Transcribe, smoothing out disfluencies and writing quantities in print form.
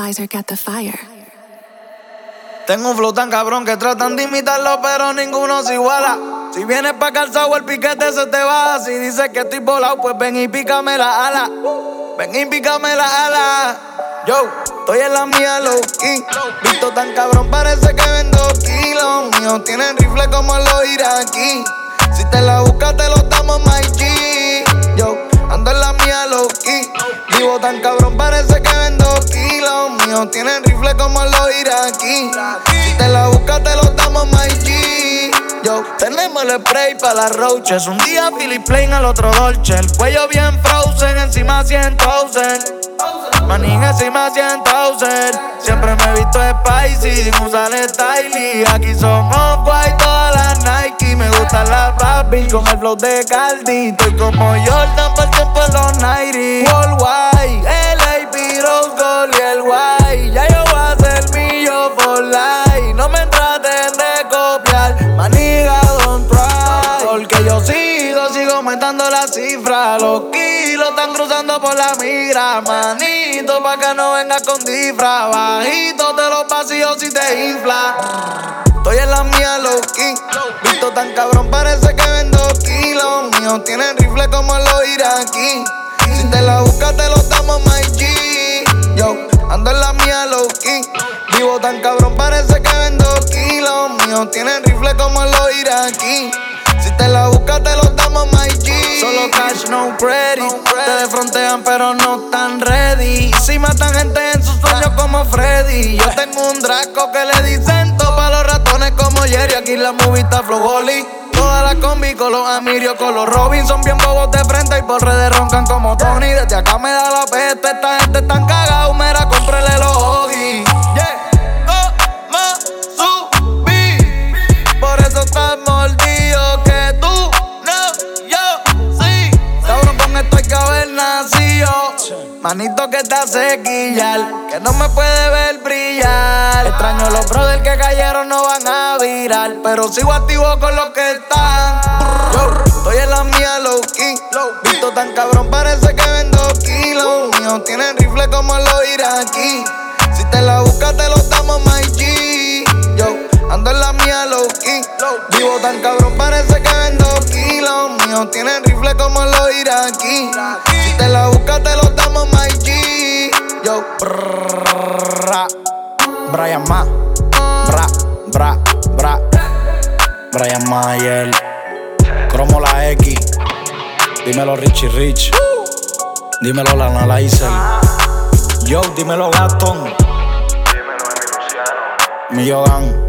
Lizer got the fire. Tengo un flow tan cabrón que tratan de imitarlo, pero ninguno se iguala. Si vienes pa' calzado, el piquete se te baja. Si dices que estoy volado, pues ven y pícame la ala. Ven y pícame la ala. Yo, estoy en la mía low key. Visto tan cabrón, parece que vendo kilos. Míos tienen rifle como los iraquí. Si te la buscas, te lo damos, my G. Yo, ando en la mía low key. Vivo tan cabrón, parece que vendo kilos. Míos tienen rifle como los iraquí. Si te la buscas, te lo damos, my G. Yo, tenemos el spray para las roaches. Un día Philip Plain, al otro Dolce. El cuello bien frozen, encima 100,000. Manín encima 100,000. Siempre me he visto spicy, sin usar styling. Aquí son Off-White, todas las Nike. Me gustan las Barbie con el flow de Cardi. Estoy como Jordan por tiempo en los 90. Worldwide, LA, Rose Gold y el White. Ya yo voy a ser mío for life. No me traten de copiar, maniga, don't try. Porque yo sigo aumentando la cifra. Los kilos están cruzando por la migra. Manito, pa' que no vengas con disfraz. Bajito de los vacíos si te infla. Estoy en la mía low key. Visto tan cabrón, parece que vendo kilos. Míos tienen rifle como los iraquí. Si te la buscas, te lo damos, my G. Yo, ando en la mía low key. Vivo tan cabrón, parece que vendo kilos. Míos tienen rifle como los iraquí. Si te la buscas, te lo damos, my G. Solo cash, no credit. Te defrontean, pero no están ready. Si matan gente en sus sueños como Freddy. Yo tengo un Draco que le dicen todo pa' los ratones como Jerry. Aquí la movie está flow Holly. Toda la combi con los Amirios, con los Robin. Son bien bobos de frente y por redes roncan como Tony. Desde acá me da la peste, esta gente tan cagada. Mira, cómprele los Ogi. Yeah, como subí. Por eso estás mordido que tú no, yo sí. Cabrón, con esto hay que haber nacido. Manito que te hace quillar, que no me puede ver brillar. Extraño los brothers que cayeron, no van a virar, pero sigo activo con los que están. Yo, estoy en la mía low key. Visto tan cabrón, parece que vendo kilos. Míos tienen rifle como los iraquí. Si te la buscas, te lo damos, my G. Yo, ando en la mía low key. Vivo tan cabrón, parece que vendo kilos. Míos tienen rifle como los iraquí. Si te la buscas, te lo damos, my G. Yo, Brian Ma, Brian Mayer, Cromo la X. Dímelo Richie Rich. Dímelo Lana Lizer. Yo, dímelo Gaston. Dímelo Emi Luciano. Millogan.